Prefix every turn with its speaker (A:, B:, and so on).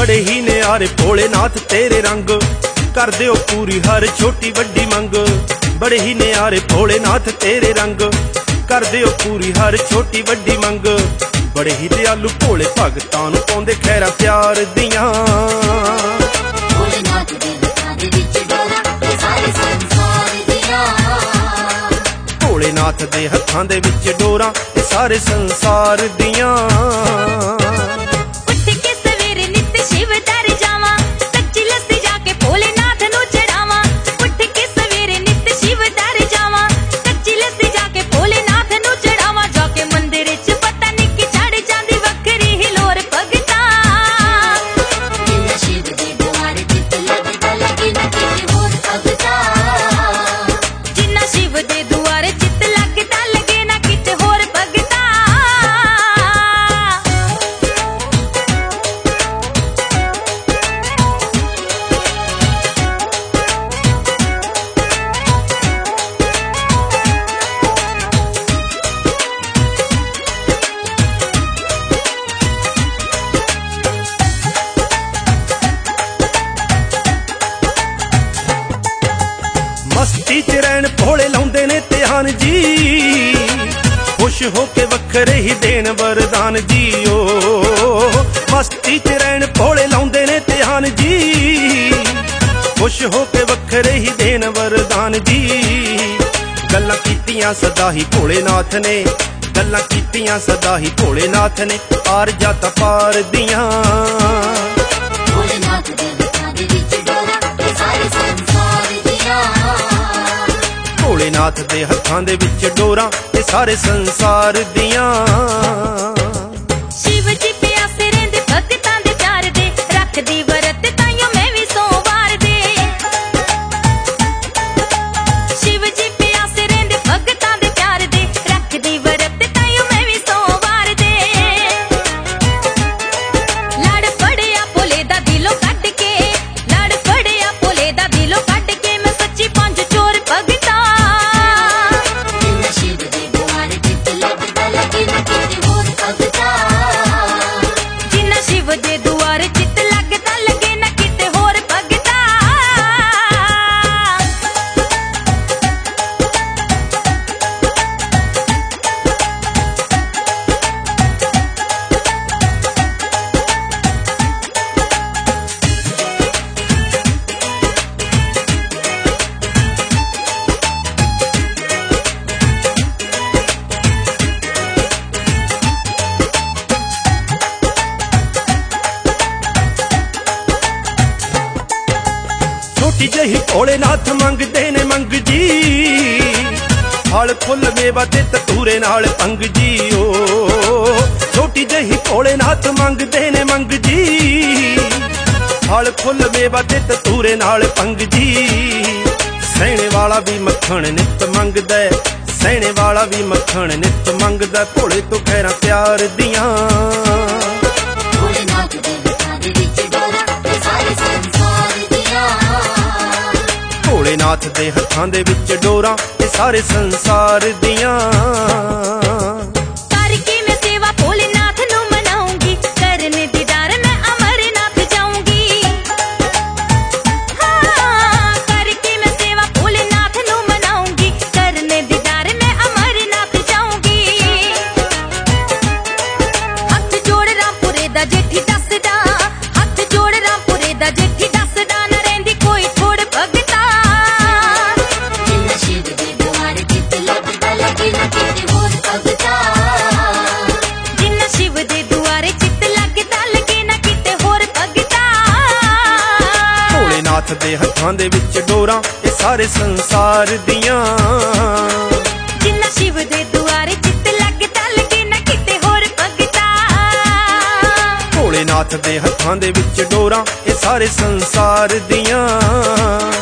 A: बड़े ही न्यारे भोलेनाथ तेरे रंग, कर दिओ पूरी हर छोटी वड्डी मंग। बड़े ही न्यारे भोलेनाथ तेरे रंग, कर दिओ पूरी हर छोटी वड्डी मंग। बड़े ही दयालु भोले भगतां नूं पाउंदे खैरा प्यार दियां।
B: भोलेनाथ दे हत्थां दे विच डोरा ते सारे संसार दियां।
A: भोलेनाथ दे हत्थां दे विच डोरा ते सारे संसार दियां। मस्ती च रैन भोले लाउंदे ने ध्यान जी, खुश होके वखरे ही देन वरदान जी। ओ मस्ती च रैन भोले लाउंदे ने ध्यान जी, खुश होके वखरे ही देन वरदान जी। गल्लां कीतियां सदा ही भोलेनाथ ने, गल्लां कीतियां सदा ही भोलेनाथ ने, पार जाता पार दियां।
B: भोलेनाथ दे हत्थां दे विच डोरा ते सारे संसार दियां।
A: भोलेनाथ दे हत्थां दे विच डोरा ते सारे संसार दियां।
C: शिव जी प्यासे रहिंदे भगतां दे प्यार दे, रखदी वरत ताइयों मैं भी सोमवार दे। शिव जी प्यासे रहिंदे भगतां दे प्यार दे, रखदी वरत ताइयों मैं भी सोमवार दे। लड़ पड़िया भोले दा दिलों कड्ड के, लड़ पड़िया भोले दा दिलों कड्ड के, मैं सच्ची पंज चोर भगतां। जिन्ना शिव दे दुआरे चित लगदा लगे ना किते होर भगता।
A: छोटी जही भोलेनाथ मंगदे ने मंग जी, फल फुल मेवा ते ततूरे नाल पंग जी। ओ छोटी जही भोलेनाथ मंगदे ने मंग जी, फल फुल मेवा ते ततूरे नाल पंग जी। सैणे वाला भी मक्खण नित मंगदा, सैणे वाला भी मक्खण नित मंगदा, भोले तो खैरा प्यार दियां।
B: भोलेनाथ दे हत्थां दे विच डोरा ते सारे संसार दियां।
A: भोलेनाथ दे हत्थां दे विच डोरा ते सारे संसार दियां।
C: करके मैं सेवा भोलेनाथ नूं मनाऊंगी, करने दीदार मैं अमरनाथ जाऊंगी। हाँ करके मैं सेवा भोलेनाथ नूं मनाऊंगी, करने दीदार मैं अमरनाथ जाऊंगी। हथ जोड़ रामपुरे दा जेठी दसदा, हथ जोड़ रामपुरे दा जेठी दसदा, ना रहिंदी कोई थोड़ भगता।
B: जिन्ना शिव दे दुआरे चित लगदा लगे ना किते होर भगता।
C: जिन्ना शिव दे दुआरे चित लगदा लगे ना किते होर भगता।
A: भोलेनाथ दे हत्थां दे विच डोरा ते सारे संसार दियां।
C: जिन्ना शिव दे दुआरे चित लगदा लगे ना किते होर भगता।
A: भोलेनाथ दे हत्थां दे विच डोरा ते सारे संसार दियां।